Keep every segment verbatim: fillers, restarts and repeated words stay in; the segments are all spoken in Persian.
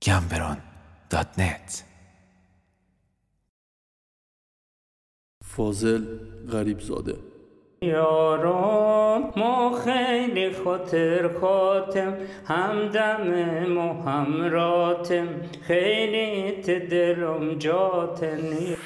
گمبران دات نت. فاضل غریبزاده. یارم ما خیلی خاطر خاطم، همدم ما همراتم، خیلی دلم جاتن.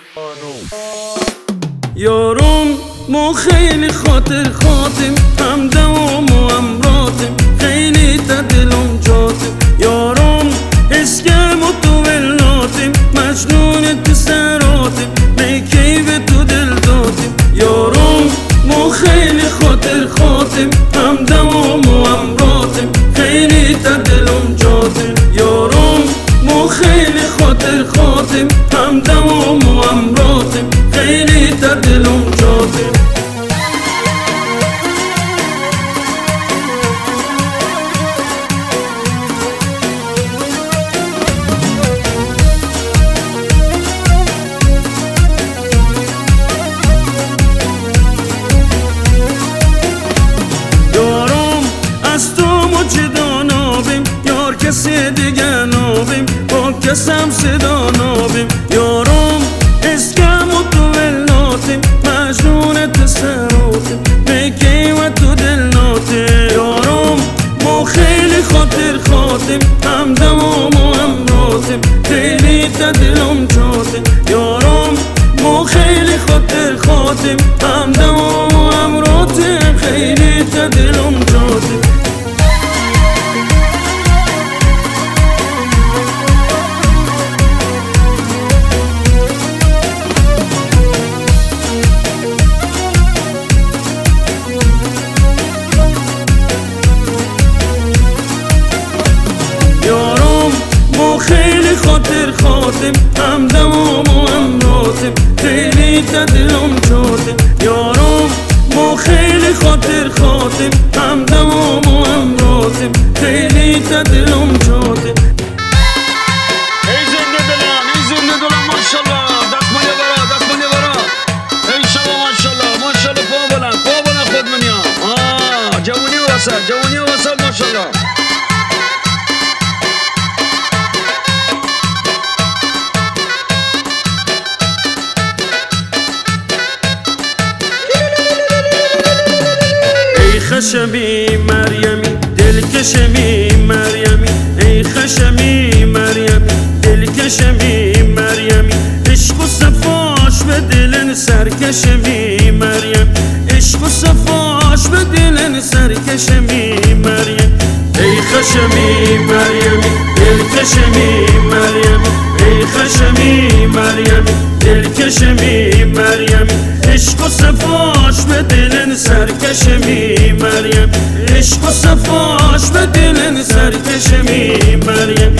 یارم یارم ما خیلی خاطر خاطم، همدم ما همراتم، خیلی دلم جاتم. یارم اسکم و تو ولاتم، مجنون تو سراتم، میکی به تو دل داتم. یارم ما خیلی خاطر خاطم، همدم ما همراتم، خیلی دلم جاتم. یارم ما خیلی خاطر خاطم، همدم ما همراتم، خیلی دلم جاتم. کسی دیگه نابیم، با کسم صدا نابیم. یارم اسکم و تو ولاتیم، مجنون تو سراتیم، میکی و تو دل ناتیم. یارم ما خیلی خاطر خاطیم، همدم و ما همراتیم، خیلی دلم جاتیم. یارم ما خیلی خاطر خاطیم، همدم و ما همراتیم، خیلی دلم جاتیم. خیلی خاطر خاطم، همدم و ما همراتم، خیلی دلم جاتم. یارم ما خیلی خاطر خاطم، همدم و ما همراتم، خیلی دلم جاتم. ای زنده دلم، ای زنده دلم، ماشالله. دست منی برا، دست منی برا. ای شما ماشالله، ماشالله. پا بلند، پا بلند خود منیا. آه جوانی و وسط، جوانی و وسط، ماشالله. خشمی مریمی دلکشمی مریمی، ای خشمی مریمی دلکشمی مریمی، عشق و صفاش به دلن سرکشمی مریم، عشق و صفاش به دلن سرکشمی مریم. ای خشمی مریمی دلکشمی مریمی، ای خشمی مریمی دلکشمی مریمی، عشق و صفاش به دلن سرکشمی مریم، عشق و صفاش به دلن سرکشمی مریم.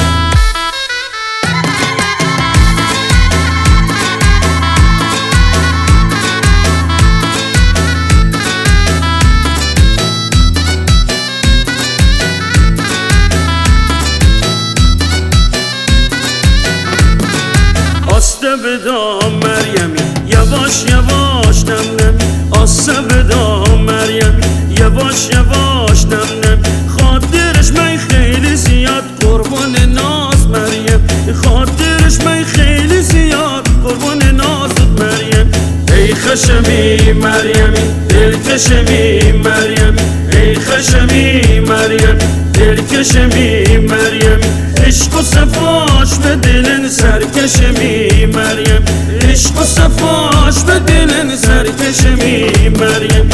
آسته بدام مریمی یواش یواش نم نمی، آسته بدام مریمی یواش یواش نم نمی، خاطرش من خیلی زیاد قربان ناز مریم، خاطرش من خیلی زیاد قربان نازت مریم. ای خشمی مریمی دلکشمی مریمی، ای خشمی مریمی دلکشمی مریمی، عشق و صفاش به دلن سرکشمی مریم، عشق و صفاش به دلن سرکشمی مریم.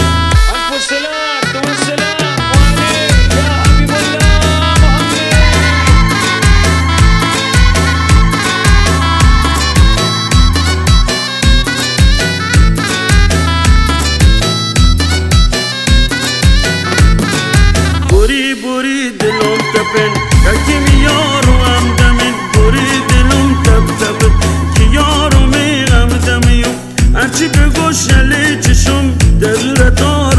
بوری بوری دلم تپن یکی یارو همدمین، بوری دلم تپ تپن که یارو می همدمیم، هرچی بگو شلی چشم در رتا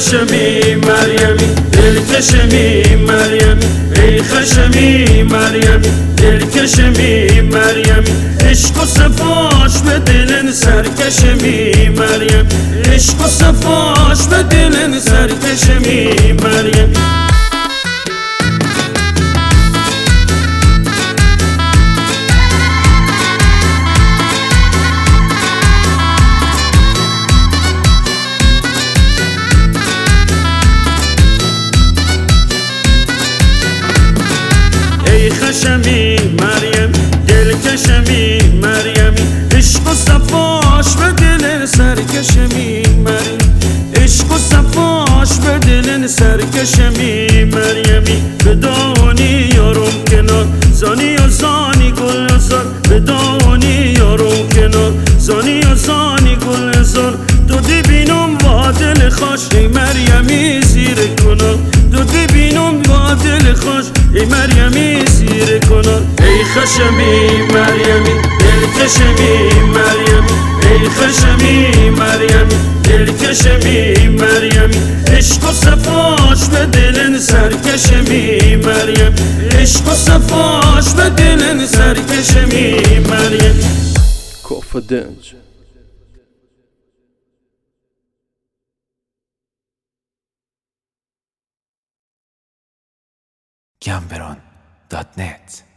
خشمی مریمی دلکشمی مریمی ای خشمی مریمی دلکشمی مریمی عشق و صفاش به دلن سرکشمی مریم عشق و صفاش به دلن سرکشمی مریم ای خشمی مریم دلکشمی مریمی عشق و صفاش به دل سرکشمی مریم عشق و صفاش به دل سرکشمی مریمی بدانی یارم کنار زانی و زانی گل زار بدانی یارم کنار زانی و زانی گل زار دو دی بینم با دل خوش ای مریمی زیر کنار دو دی بینم با دل خوش ای مریمی زیر کنار ای خشمی مریمی دلکشمی مریمی ای خشمی مریمی دلکشمی مریمی عشق و صفاش به دلن سرکشمی مریم عشق و صفاش به دلن سرکشمی مریم Confidence. Gambron dot net